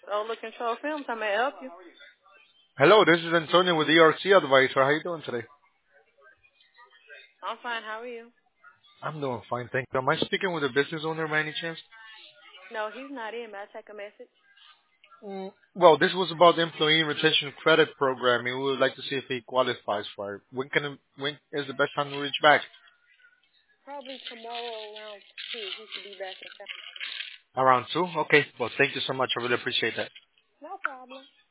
Solar Control Films. How may I help you? Hello, this is Antonio with ERC Advisor. How you doing today? I'm fine. How are you? I'm doing fine, thank you. Am I speaking with a business owner by any chance? No, he's not in. May I take a message? Well, this was about the Employee Retention Credit Program. We would like to see if he qualifies for it. When is the best time to reach back? Probably tomorrow around 2. He should be back in town. Around 2? Okay. Well, thank you so much. I really appreciate that. No problem.